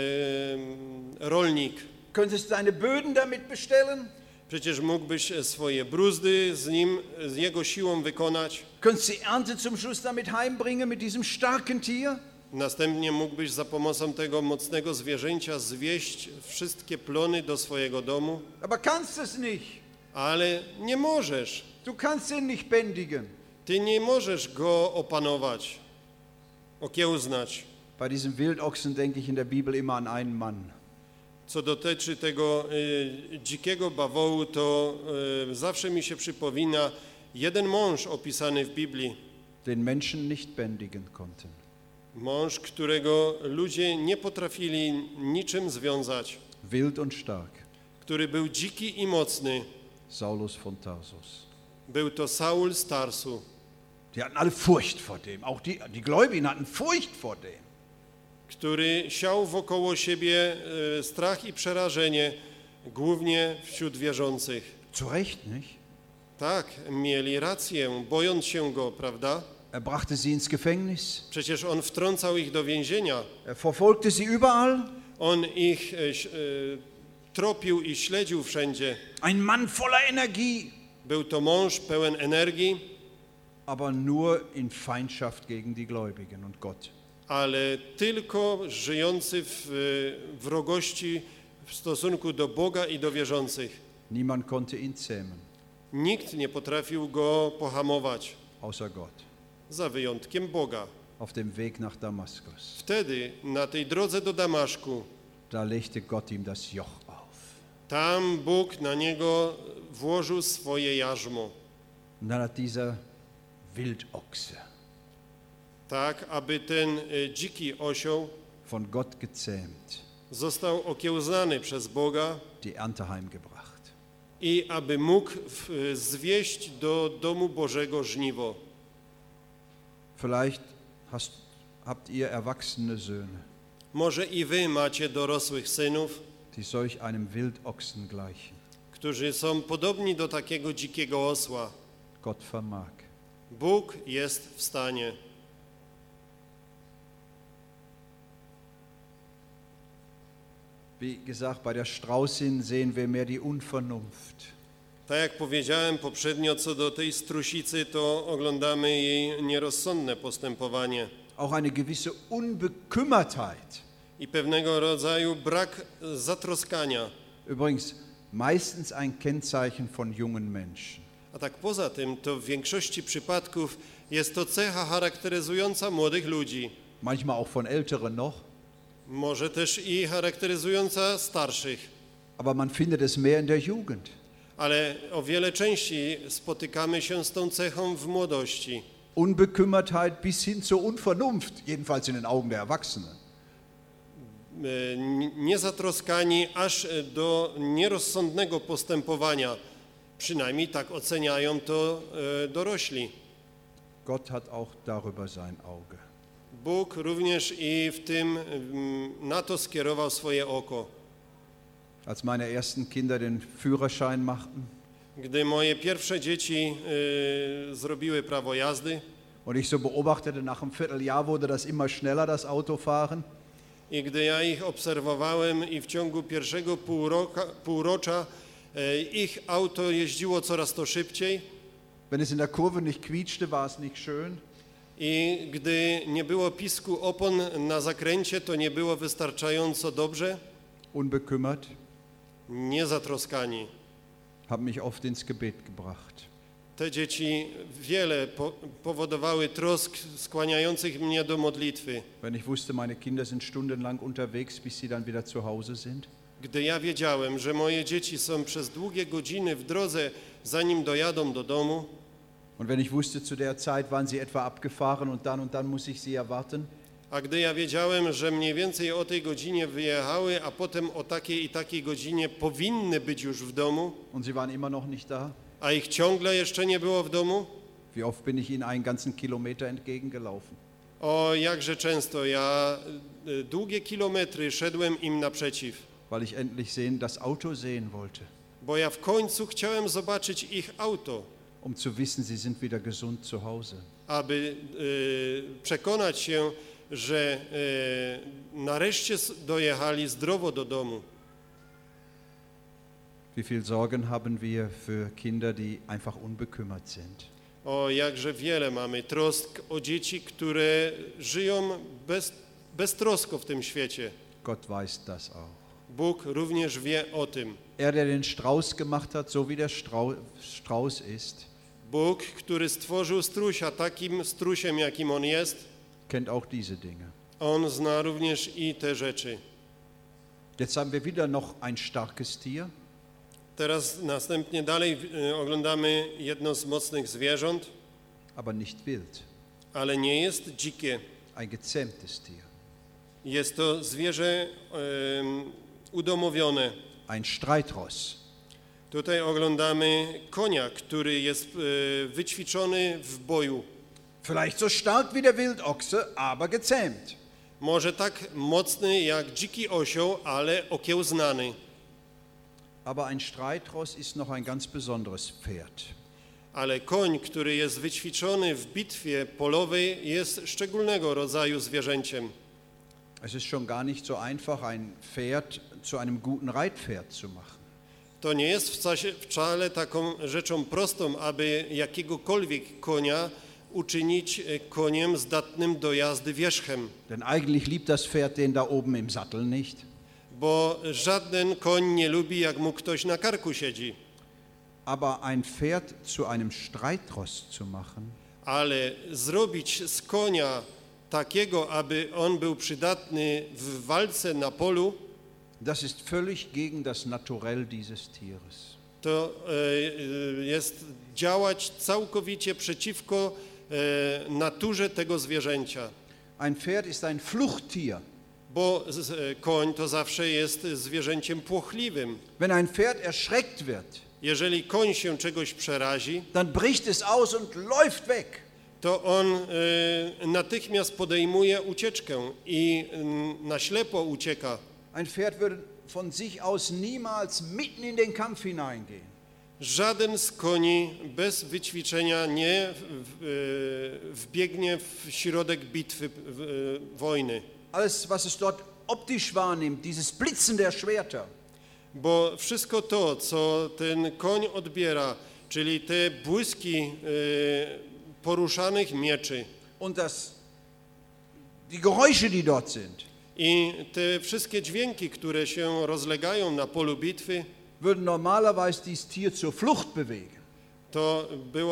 rolnik. Könntest deine Böden damit bestellen? Przecież mógłbyś swoje bruzdy z jego siłą wykonać. Könntest die Ernte zum Schluss damit heimbringen, mit diesem starken Tier? Następnie mógłbyś za pomocą tego mocnego zwierzęcia zwieść wszystkie plony do swojego domu, Aber kannst es nicht. ale nie możesz. Du kannst ihn nicht bändigen. Ty nie możesz go opanować, okiełznać. Bei diesem Wildochsen denke ich in der Bibel immer an einen Mann. Co dotyczy tego dzikiego bawołu, to zawsze mi się przypomina jeden mąż opisany w Biblii. Den Menschen nicht bändigen konnten. Mąż, którego ludzie nie potrafili niczym związać, Wild und stark. który był dziki i mocny. Saulus von Tarsus. Był to Saul z Tarsu, Die hatten alle Furcht vor dem. Auch die Gläubigen hatten Furcht vor dem. który siał wokoło siebie strach i przerażenie, głównie wśród wierzących. Zu Recht, nicht? Tak, mieli rację, bojąc się go, prawda? Er brachte sie ins Gefängnis. Przecież on wtrącał ich do więzienia. Er verfolgte sie überall. On ich tropił i śledził wszędzie. Ein Mann voller Energie. Był to mąż pełen energii, Aber nur in Feindschaft gegen die Gläubigen und Gott. ale tylko żyjący w wrogości w stosunku do Boga i do wierzących. Niemand konnte ihn zähmen, Nikt nie potrafił go pohamować, außer Gott. za wyjątkiem Boga. Auf dem Weg nach Damaskus. Wtedy, na tej drodze do Damaszku, Da legte Gott ihm das Joch auf. tam Bóg na niego włożył swoje jarzmo, Und dann hat dieser Wildochse tak aby ten dziki osioł von Gott gezähmt, został okiełznany przez Boga die Ernte heimgebracht. i aby mógł zwieść do domu Bożego żniwo. Vielleicht habt ihr erwachsene Söhne, Może i wy macie dorosłych synów, die solch einem Wildochsen gleichen. którzy są podobni do takiego dzikiego osła. Gott vermag. Bóg jest w stanie. Wie gesagt, bei der Straußin sehen wir mehr die Unvernunft. Tak jak powiedziałem poprzednio, co do tej strusicy, to oglądamy jej nierozsądne postępowanie Auch eine gewisse Unbekümmertheit. i pewnego rodzaju brak zatroskania. Übrigens, meistens ein Kennzeichen von jungen Menschen. A tak poza tym, to w większości przypadków jest to cecha charakteryzująca młodych ludzi. Manchmal auch von Älteren noch. Może też i charakteryzująca starszych, Aber man findet es mehr in der Jugend. ale o wiele częściej spotykamy się z tą cechą w młodości. Unbekümmertheit bis hin zur Unvernunft, jedenfalls in den Augen der Erwachsenen. Niezatroskani aż do nierozsądnego postępowania. Przynajmniej tak oceniają to dorośli. Gott hat auch darüber sein Auge. Bóg również i w tym na to skierował swoje oko. Als meine ersten Kinder den Führerschein machten Gdy moje pierwsze dzieci zrobiły prawo jazdy und ich so beobachtete, nach einem Vierteljahr wurde das immer schneller, das Autofahren. i gdy ja ich obserwowałem i w ciągu pierwszego półrocza ich auto jeździło coraz to szybciej Wenn es in der Kurve nicht quietschte, war es nicht schön. i gdy nie było pisku opon na zakręcie, to nie było wystarczająco dobrze, Unbekümmert, niezatroskani. haben mich oft ins Gebet gebracht. Te dzieci wiele powodowały trosk skłaniających mnie do modlitwy. Wenn ich wusste, meine Kinder sind stundenlang unterwegs, bis sie dann wieder zu Hause sind. Gdy ja wiedziałem, że moje dzieci są przez długie godziny w drodze, zanim dojadą do domu, Und wenn ich wusste, zu der Zeit waren sie etwa abgefahren und dann muss ich sie erwarten. a gdy ja wiedziałem, że mniej więcej o tej godzinie wyjechały, a potem o takiej i takiej godzinie powinny być już w domu, Und sie waren immer noch nicht da. a ich ciągle jeszcze nie było w domu? Wie oft bin ich ihnen einen ganzen Kilometer entgegengelaufen? O, jakże często ja długie kilometry szedłem im naprzeciw, Weil ich endlich das Auto sehen wollte, bo ja w końcu chciałem zobaczyć ich auto, um zu wissen, sie sind wieder gesund zu Hause. aby przekonać się, że nareszcie dojechali zdrowo do domu. Wie viel Sorgen haben wir für Kinder, die einfach unbekümmert sind. O, jakże wiele mamy trosk o dzieci, które żyją beztrosko w tym świecie. Gott weiß das auch. Bóg również wie o tym. Er, der den Strauß gemacht hat, so wie der Strauß ist, Bóg, który stworzył strusia takim strusiem, jakim on jest, kennt auch diese Dinge. on zna również i te rzeczy. Jetzt haben wir wieder noch ein starkes Tier. Teraz następnie dalej oglądamy jedno z mocnych zwierząt, Aber nicht wild, ale nie jest dzikie. ein gezähmtes Tier, Jest to zwierzę udomowione. ein Streitross. Tutaj oglądamy konia, który jest wyćwiczony w boju. Vielleicht so stark wie der Wildochse, aber gezähmt. Może tak mocny jak dziki osioł, ale okiełznany. Aber ein Streitross ist noch ein ganz besonderes Pferd. Ale koń, który jest wyćwiczony w bitwie polowej, jest szczególnego rodzaju zwierzęciem. Es ist schon gar nicht so einfach, ein Pferd zu einem guten Reitpferd zu machen. To nie jest wcale taką rzeczą prostą, aby jakiegokolwiek konia uczynić koniem zdatnym do jazdy wierzchem. Denn eigentlich liebt das Pferd den da oben im Sattel nicht. Bo żaden koń nie lubi, jak mu ktoś na karku siedzi. Aber ein Pferd zu einem Streitross zu machen, Ale zrobić z konia takiego, aby on był przydatny w walce na polu, das ist völlig gegen das Naturell dieses Tieres. to jest działać całkowicie przeciwko naturze tego zwierzęcia. Ein Pferd ist ein Fluchttier. Bo koń to zawsze jest zwierzęciem płochliwym. Wenn ein Pferd erschreckt wird, Jeżeli koń się czegoś przerazi, dann bricht es aus und läuft weg. to on natychmiast podejmuje ucieczkę i na ślepo ucieka. Ein Pferd würde von sich aus niemals mitten in den Kampf hineingehen. Żaden z koni bez wyćwiczenia nie wbiegnie w środek bitwy, wojny. Alles, was es dort optisch wahrnimmt, dieses Blitzen der Schwerter, Bo wszystko to, co ten koń odbiera, czyli te błyski poruszanych mieczy und die Geräusche, die dort sind, i te wszystkie dźwięki, które się rozlegają na polu bitwy, würden normalerweise dieses Tier zur Flucht bewegen. to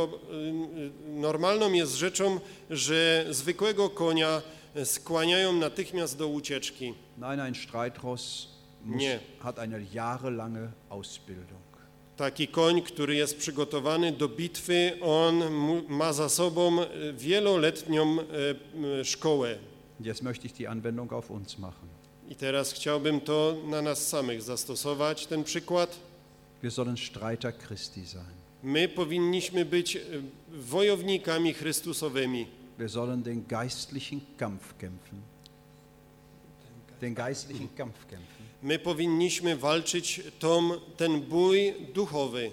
normalną jest rzeczą, że zwykłego konia skłaniają natychmiast do ucieczki. Nein, ein Streitross Nie. hat eine jahrelange Ausbildung. Taki koń, który jest przygotowany do bitwy, on ma za sobą wieloletnią szkołę. Jetzt möchte ich die Anwendung auf uns machen. I teraz chciałbym to na nas samych zastosować, ten przykład. Wir sollen Streiter Christi sein. My powinniśmy być wojownikami Chrystusowymi. Wir sollen den geistlichen Kampf kämpfen. Den geistlichen Kampf kämpfen. My powinniśmy walczyć ten bój duchowy.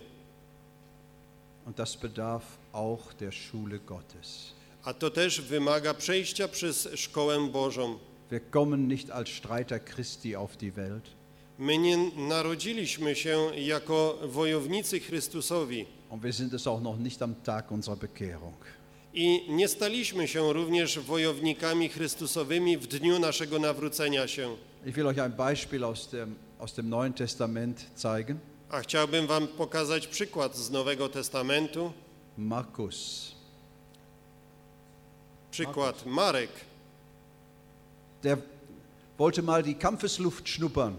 Und das bedarf auch der Schule Gottes. A to też wymaga przejścia przez szkołę Bożą. Wir kommen nicht als Streiter Christi auf die Welt, My nie narodziliśmy się jako wojownicy Chrystusowi und wir sind es auch noch nicht am Tag unserer Bekehrung. i nie staliśmy się również wojownikami Chrystusowymi w dniu naszego nawrócenia się. Ich will euch ein Beispiel aus dem Neuen Testament zeigen. A chciałbym wam pokazać przykład z Nowego Testamentu. Markus, Przykład Marek. der wollte mal die Kampfesluft schnuppern.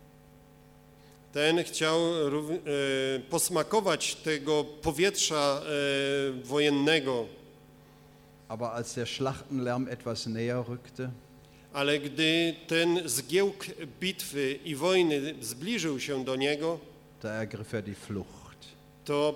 Ten chciał posmakować tego powietrza wojennego, Aber als der Schlachtenlärm etwas näher rückte, ale gdy ten zgiełk bitwy i wojny zbliżył się do niego, da ergriff er die Flucht. to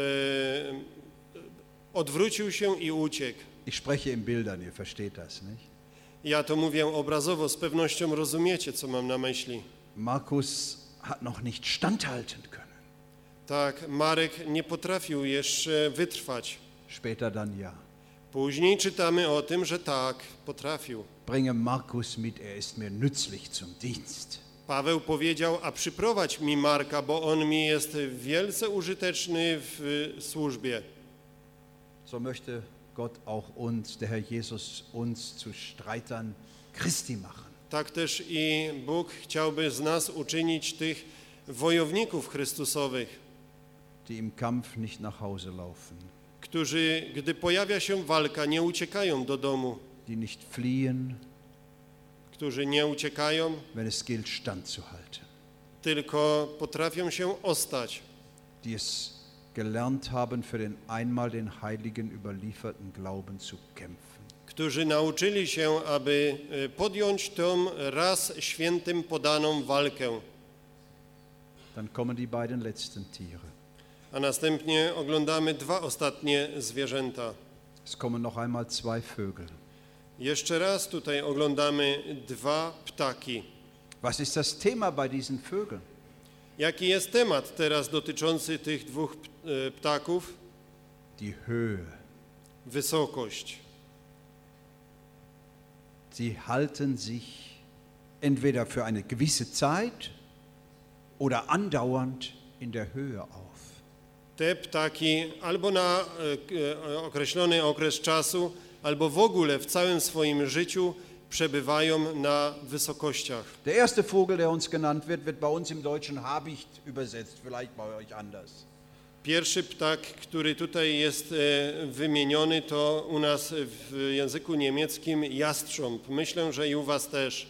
odwrócił się i uciekł. Ich spreche in Bildern, ihr versteht das, nicht? Ja to mówię obrazowo, z pewnością rozumiecie, co mam na myśli. Markus hat noch nicht standhalten können. Tak, Marek nie potrafił jeszcze wytrwać. Später dann ja. Później czytamy o tym, że tak, potrafił. Bringe Markus mit, er ist mir nützlich zum Dienst. Paweł powiedział, a przyprowadź mi Marka, bo on mi jest wielce użyteczny w służbie. So möchte Gott auch uns, der Herr Jesus, uns zu Streitern Christi machen. Tak też i Bóg chciałby z nas uczynić tych wojowników Chrystusowych, Die im Kampf nicht nach Hause laufen, którzy, gdy pojawia się walka, nie uciekają do domu, die nicht fliehen, którzy nie uciekają, wenn es gilt, standzuhalten, tylko potrafią się ostać, die es gelernt haben, für den einmal den Heiligen überlieferten Glauben zu kämpfen. którzy nauczyli się, aby podjąć tą raz świętym podaną walkę. Dann kommen die beiden letzten Tiere. A następnie oglądamy dwa ostatnie zwierzęta. Es kommen noch einmal zwei Vögel. Jeszcze raz tutaj oglądamy dwa ptaki. Was ist das Thema bei diesen Vögeln? Jaki jest temat teraz dotyczący tych dwóch ptaków? Die Höhe. Wysokość. Sie halten sich entweder für eine gewisse Zeit oder andauernd in der Höhe auf. Te ptaki albo na określony okres czasu, albo w ogóle w całym swoim życiu przebywają na wysokościach. Der erste Vogel, der uns genannt wird, wird bei uns im Deutschen Habicht übersetzt, vielleicht bei euch anders. Pierwszy ptak, który tutaj jest wymieniony, to u nas w języku niemieckim jastrząb. Myślę, że i u was też.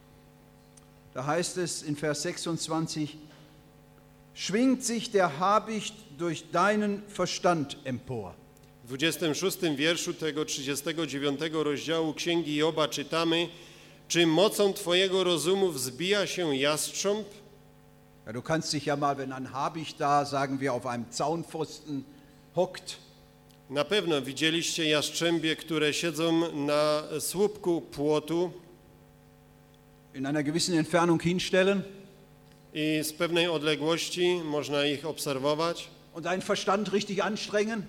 Da heißt es in Vers 26, schwingt sich der Habicht durch deinen Verstand empor. W 26 wierszu tego 39 rozdziału Księgi Joba czytamy, czy mocą Twojego rozumu wzbija się jastrząb? Ja, du kannst dich ja mal, wenn ein Habicht da, sagen wir, auf einem Zaunpfosten hockt, Na pewno widzieliście jastrzębie, które siedzą na słupku płotu in einer gewissen Entfernung hinstellen i z pewnej odległości można ich obserwować. und deinen Verstand richtig anstrengen.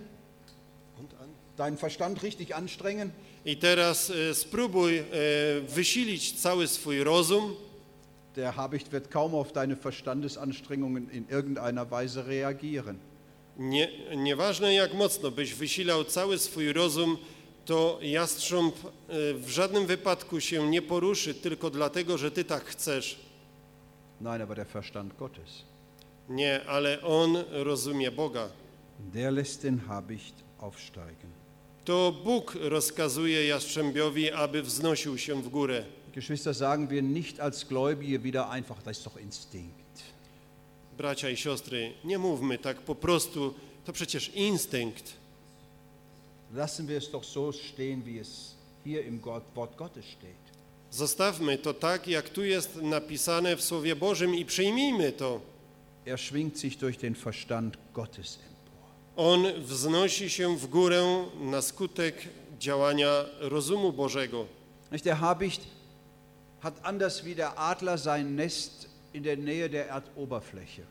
Deinen Verstand richtig anstrengen. I teraz spróbuj wysilić cały swój rozum. Der Habicht wird kaum auf deine Verstandesanstrengungen in irgendeiner Weise reagieren. Nieważne jak mocno byś wysilał cały swój rozum, to jastrząb w żadnym wypadku się nie poruszy tylko dlatego, że ty tak chcesz. Nein, aber der Verstand Gottes, Nie, ale on rozumie Boga. der lässt den Habicht aufsteigen. To Bóg rozkazuje jastrzębiowi, aby wznosił się w górę. Geschwister, sagen wir nicht als Gläubige wieder einfach, das ist doch Instinkt. Bracia i siostry, nie mówmy tak po prostu, to przecież instynkt. Lassen wir es doch so stehen, wie es hier im Wort Gottes steht. Zostawmy to tak, jak tu jest napisane w Słowie Bożym i przyjmijmy to. Er schwingt sich durch den Verstand Gottes empor. On wznosi się w górę na skutek działania rozumu Bożego. Nicht, der Habicht hat anders wie der Adler sein Nest in der Nähe der Erdoberfläche.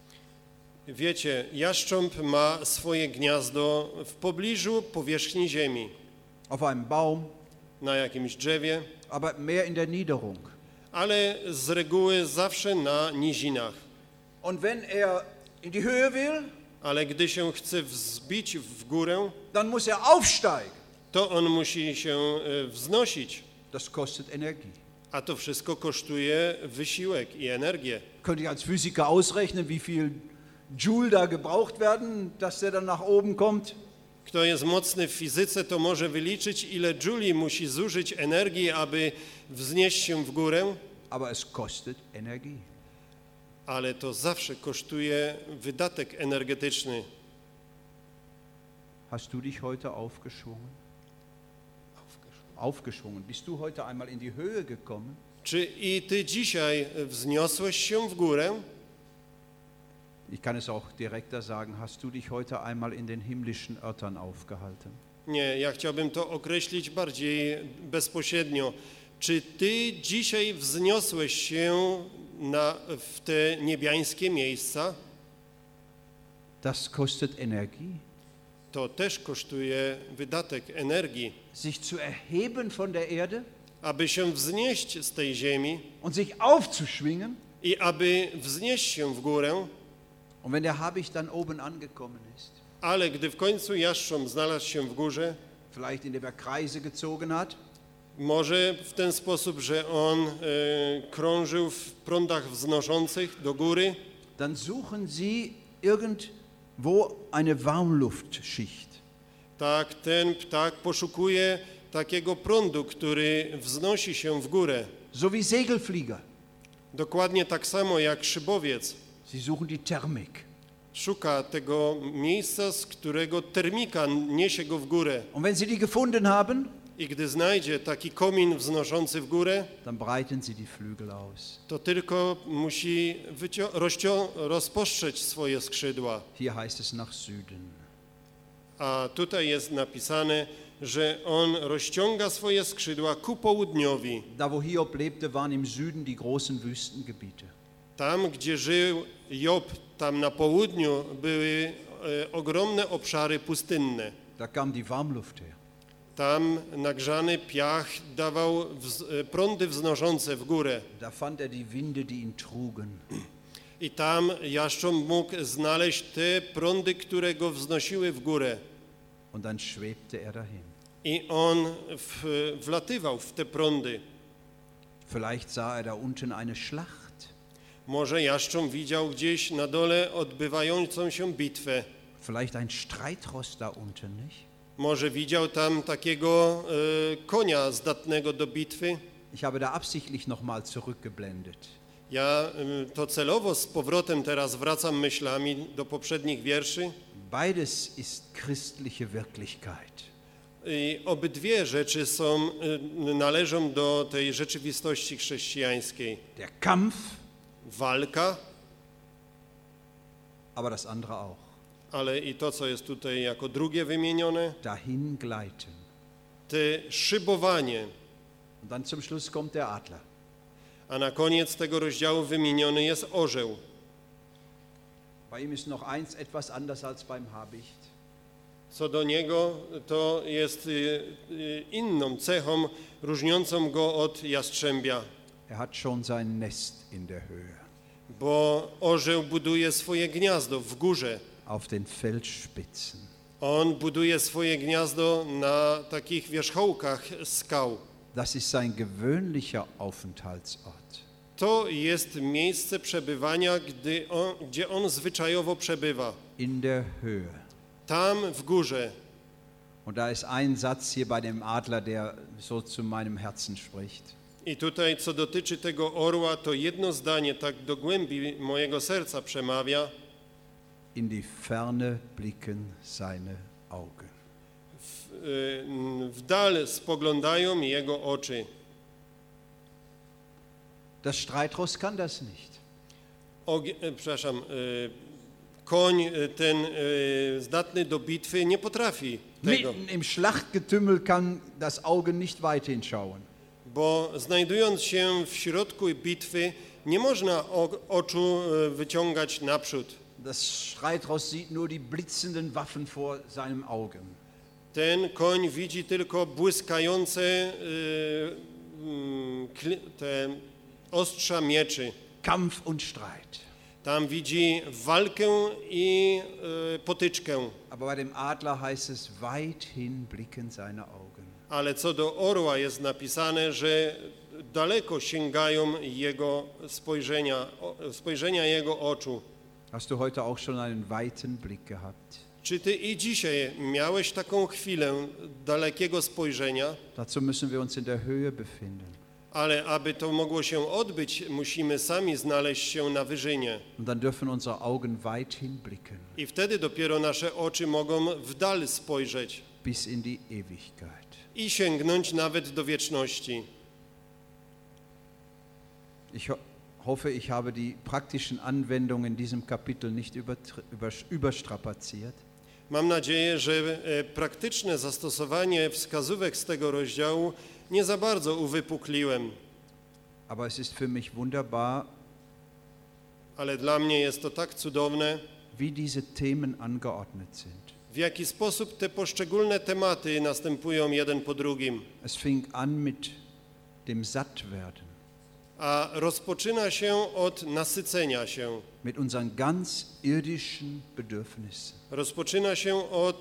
Wiecie, jastrząb ma swoje gniazdo w pobliżu powierzchni ziemi, Auf einem Baum, na jakimś drzewie, aber mehr in der Niederung. ale z reguły zawsze na nizinach. Und wenn er in die Höhe will, Ale gdy się chce wzbić w górę, dann muss er aufsteigen. to on musi się wznosić, Das kostet Energie. a to wszystko kosztuje wysiłek i energię. Könnte ich als Physiker ausrechnen, wie viel Joule da gebraucht werden, dass der dann nach oben kommt? Kto jest mocny w fizyce, to może wyliczyć, ile jouli musi zużyć energii, aby wznieść się w górę, Aber es kostet Energie. ale to zawsze kosztuje wydatek energetyczny. Hast du dich heute aufgeschwungen? Aufgeschwungen. Bist du heute einmal in die Höhe gekommen? Czy i ty dzisiaj wzniosłeś się w górę? Ich kann es auch direkter sagen, hast du dich heute einmal in den himmlischen Örtern aufgehalten? Nie, ja chciałbym to określić bardziej bezpośrednio. Czy ty dzisiaj wzniosłeś się w te niebiańskie miejsca? Das kostet Energie. To też kosztuje wydatek energii. Sich zu erheben von der Erde Aby się wznieść z tej ziemi und sich aufzuschwingen. i aby wznieść się w górę, Und wenn der Habicht dann oben angekommen ist, ale gdy w końcu jastrząb znalazł się w górze, vielleicht indem er Kreise gezogen hat, może w ten sposób, że on krążył w prądach wznoszących do góry, dann suchen sie irgendwo eine Warmluftschicht. tak ten ptak poszukuje takiego prądu, który wznosi się w górę. So wie Segelflieger. Dokładnie tak samo jak szybowiec Sie suchen die Thermik. szuka tego miejsca, z którego termika niesie go w górę. Und wenn sie die gefunden haben, I gdy znajdzie taki komin wznoszący w górę, dann breiten sie die Flügel aus. to tylko musi rozpostrzeć swoje skrzydła. Hier heißt es nach Süden. A tutaj jest napisane, że on rozciąga swoje skrzydła ku południowi. Da wo Hiob lebte, waren im Süden die großen Wüstengebiete. Tam, gdzie żył Job, tam na południu były ogromne obszary pustynne. Da kam die Warmluft her. Tam nagrzany piach dawał prądy wznoszące w górę. Da fand er die Winde, die ihn trugen. I tam jaszcząb mógł znaleźć te prądy, które go wznosiły w górę. Und dann schwebte er dahin. I on wlatywał w te prądy. Vielleicht sah er da unten eine Schlacht. Może jaszcząb widział gdzieś na dole odbywającą się bitwę. Vielleicht ein Streitross da unten, nicht? Może widział tam takiego konia zdatnego do bitwy. Ich habe da absichtlich nochmal zurückgeblendet. Ja to celowo z powrotem teraz wracam myślami do poprzednich wierszy. Beides ist christliche Wirklichkeit. I obydwie rzeczy należą do tej rzeczywistości chrześcijańskiej. Der Kampf, Walka, aber das andere auch. ale i to, co jest tutaj jako drugie wymienione, Dahin gleiten. te szybowanie. Und dann zum Schluss kommt der Adler. A na koniec tego rozdziału wymieniony jest orzeł. Bei ihm ist noch eins etwas anders als beim Habicht. Co do niego, to jest inną cechą różniącą go od jastrzębia, Er hat schon sein Nest in der Höhe, bo orzeł buduje swoje gniazdo w górze. auf den Felsspitzen. On buduje swoje gniazdo na takich wierzchołkach skał. Das ist sein gewöhnlicher Aufenthaltsort. To jest miejsce przebywania, gdzie on zwyczajowo przebywa. In der Höhe. Tam w górze. Und da ist ein Satz hier bei dem Adler, der so zu meinem Herzen spricht. I tutaj, co dotyczy tego orła, to jedno zdanie tak do głębi mojego serca przemawia. In die Ferne blicken seine Augen. W dal spoglądają jego oczy. Das Streitross kann das nicht. Koń ten zdatny do bitwy nie potrafi tego, Mitten im Schlachtgetümmel kann das Auge nicht weit hinschauen. bo znajdując się w środku bitwy, nie można oczu wyciągać naprzód. Das Streitross sieht nur die blitzenden Waffen vor seinem Augen. Ten koń widzi tylko błyskające te ostrza mieczy. Kampf und Streit. Tam widzi walkę i potyczkę. Aber bei dem Adler heißt es, weithin blicken seine Augen. Ale co do orła jest napisane, że daleko sięgają jego spojrzenia jego oczu. Hast du heute auch schon einen weiten Blick gehabt? Czy ty i dzisiaj miałeś taką chwilę dalekiego spojrzenia? Dazu müssen wir uns in der Höhe befinden. Ale aby to mogło się odbyć, musimy sami znaleźć się na wyżynie. Und dann dürfen unsere Augen weithin blicken, I wtedy dopiero nasze oczy mogą w dal spojrzeć bis in die Ewigkeit. i sięgnąć nawet do wieczności. hoffe, ich habe die praktischen Anwendungen in diesem Kapitel nicht überstrapaziert. Mam nadzieję, że praktyczne zastosowanie wskazówek z tego rozdziału nie za bardzo uwypukliłem, Aber es ist für mich wunderbar, ale dla mnie jest to tak cudowne, wie diese Themen angeordnet sind. w jaki sposób te poszczególne tematy następują jeden po drugim. Es fing an mit dem Sattwerden, A rozpoczyna się od nasycenia się. mit unseren ganz irdischen Bedürfnissen. Rozpoczyna się od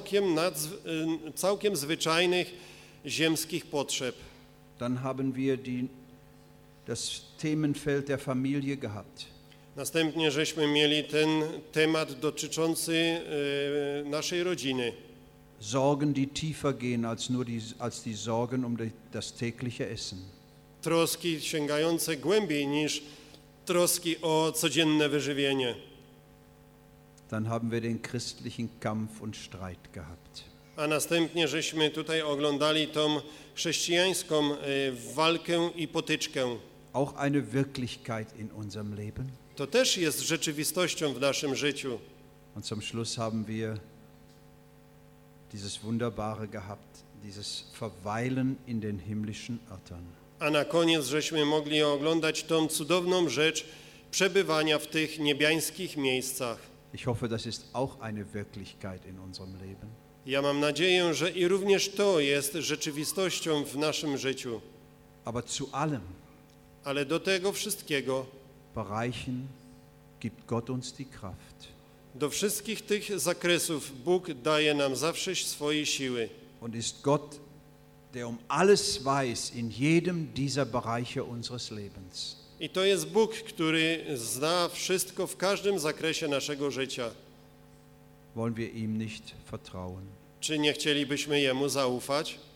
całkiem zwyczajnych ziemskich potrzeb. Dann haben wir das Themenfeld der Familie gehabt. Następnie żeśmy mieli ten temat dotyczący naszej rodziny. Sorgen, die tiefer gehen als die Sorgen um das tägliche Essen. Troski sięgające głębiej niż troski o codzienne wyżywienie. Dann haben wir den christlichen Kampf und Streit gehabt. A następnie żeśmy tutaj oglądali tą chrześcijańską walkę i potyczkę. Auch eine Wirklichkeit in unserem Leben. To też jest rzeczywistością w naszym życiu. Und zum Schluss haben wir dieses Wunderbare gehabt, dieses Verweilen in den himmlischen Örtern. A na koniec żeśmy mogli oglądać tą cudowną rzecz przebywania w tych niebiańskich miejscach. Ich hoffe, das ist auch eine Wirklichkeit in unserem Leben. Ja mam nadzieję, że i również to jest rzeczywistością w naszym życiu. Aber zu allem Ale do tego wszystkiego, Bereichen gibt Gott uns die Kraft. do wszystkich tych zakresów Bóg daje nam zawsze swojej siły. Und ist Gott, der um alles weiß in jedem dieser Bereiche unseres Lebens. I to jest Bóg, który zna wszystko w każdym zakresie naszego życia. Wollen wir ihm nicht vertrauen? Czy nie chcielibyśmy Jemu zaufać?